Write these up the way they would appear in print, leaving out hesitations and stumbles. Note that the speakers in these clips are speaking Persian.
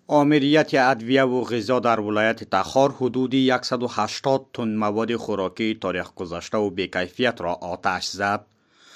آمریت ادویه و غذا در ولایت تخار حدود 180 تن مواد خوراکی تاریخ گذشته و بیکیفیت را آتش زد.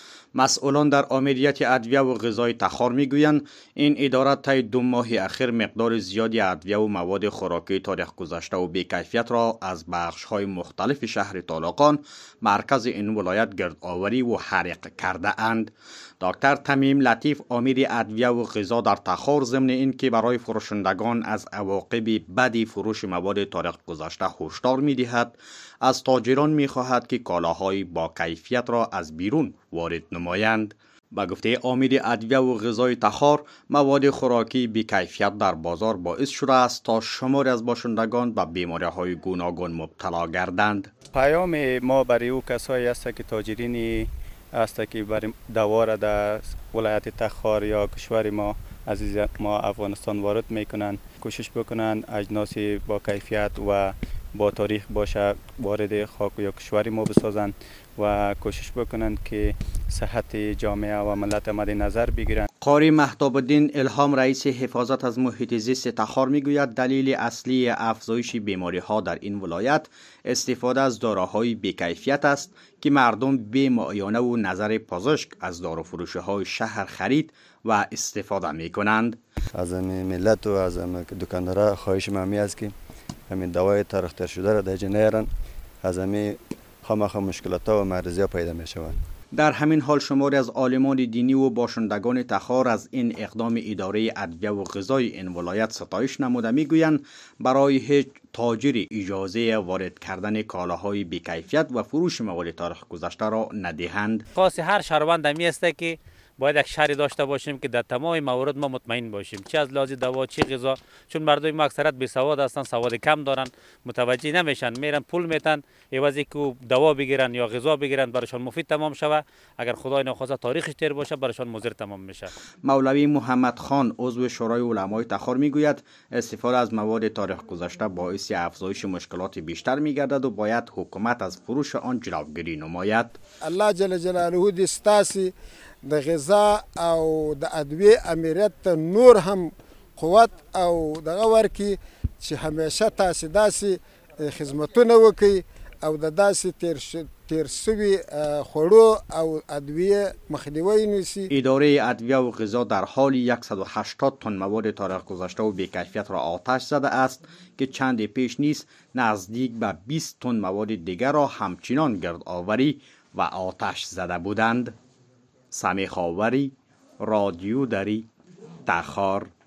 مسئولان در آمریت ادویه و غذای تخار میگویند این اداره طی 2 ماه اخیر مقدار زیادی ادویه و مواد خوراکی تاریخ گذشته و بیکیفیت را از بخش‌های مختلف شهر طالقان مرکز این ولایت گردآوری و حرق کرده اند. دکتر تمیم لطیف امیر ادویه و غذا در تخار ضمن اینکه برای فروشندگان از عواقب بدی فروش مواد تاریخ گذشته هشدار می‌دهد، از تاجران می‌خواهد که کالاهای با کیفیت را از بیرون وارد نمایند. با گفته امیر ادویه و غذای تخار، مواد خوراکی بی‌کیفیت در بازار باعث شده است تا شماری از باشندگان به بیماری‌های گوناگون مبتلا گردند. پیام ما برای او کسایی است که تاجرین است که برای دوا را در ولایت تخار یا کشور ما عزیز ما افغانستان وارد میکنند، کوشش بکنند اجناس با کیفیت و با تاریخ باشه وارد خاک یا کشور ما بسازند و کوشش بکنند که صحت جامعه و ملت مد نظر بگیرند. قاری مهتاب الدین الهام رئیس حفاظت از محیط زیست تخار میگوید دلیل اصلی افزایش بیماری ها در این ولایت استفاده از داروهای بیکیفیت است که مردم بی معاینه و نظر پزشک از داروفروشی های شهر خرید و استفاده می کنند. از ملت و از دکاندارا خواهش مامی است که همین دوای ترختر شده را در نیارن، از همین خامخا مشکلات و معرضی پیدا می شوند. در همین حال شماری از عالمان دینی و باشندگان تخار از این اقدام اداره ادویه و غذای این ولایت ستایش نموده میگویند برای هیچ تاجری اجازه وارد کردن کالاهای بیکیفیت و فروش مواد تاریخ گذشته را ندهند. خاص هر شهروند همی است که باید یک شهری داشته باشیم که در تمام موارد ما مطمئن باشیم، چه از لحاظ دوا چه غذا، چون مردم ما اکثرت بی سواد هستند، سواد کم دارن، متوجه نمیشن، میرن پول میتن عوضی که دوا بگیرن یا غذا بگیرن برایشان مفید تمام شوه، اگر خدای نخواسته تاریخش تیر باشه برایشان مضر تمام میشه. مولوی محمد خان عضو شورای علمای تخار میگوید استفاده از مواد تاریخ گذشته باعث افزایش مشکلات بیشتر میگردد و باید حکومت از فروش آن جلوگیری نماید. الله جل جلاله دې ستاسي د غذا او د ادویه امریت نور هم قوت او دغه ورکی چې همیشه تاسو داسې خدمتونه وکړي او د داسې تیر سوي خوړو او ادویه مخنیوی نیسي. اداره ادویه و غذا در حال 180 تن مواد تاریخ گذشته و بیکیفیت را آتش زده است که چند پیش نیز نزدیک به 20 تن مواد دیگر را همچنان گردآوری و آتش زده بودند. سمیح آوری، رادیو دری، تخار.